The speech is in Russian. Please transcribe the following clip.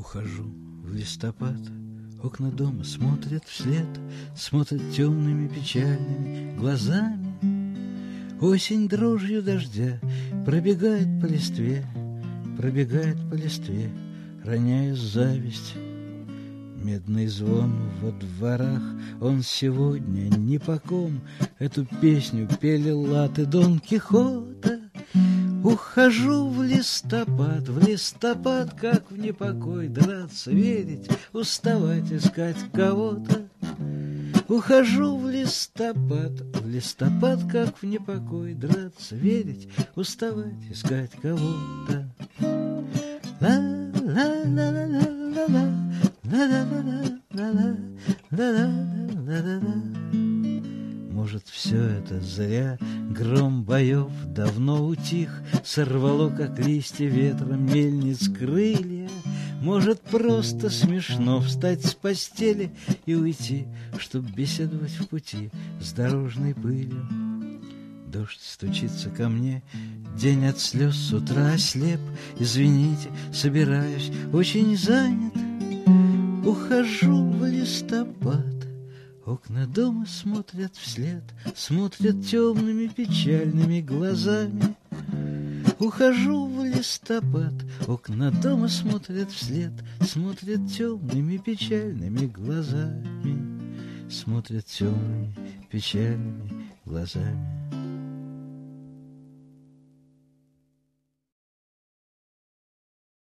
Ухожу в листопад, окна дома смотрят вслед, смотрят темными печальными глазами. Осень дрожью дождя пробегает по листве, роняя зависть. Медный звон во дворах, он сегодня ни по ком. Эту песню пели латы Дон Кихота. Ухожу в листопад, как в непокой, драться, верить, уставать, искать кого-то. Ухожу в листопад, как в непокой, драться, верить, уставать, искать кого-то. Может, все это зря, гром боев давно утих, сорвало, как листья ветром, мельниц крылья. Может, просто смешно встать с постели и уйти, чтоб беседовать в пути с дорожной пылью. Дождь стучится ко мне, день от слез с утра ослеп. Извините, собираюсь, очень занят. Ухожу в листопад, окна дома смотрят вслед, смотрят темными печальными глазами. Ухожу в листопад, окна дома смотрят вслед, смотрят темными печальными глазами, смотрят темными печальными глазами.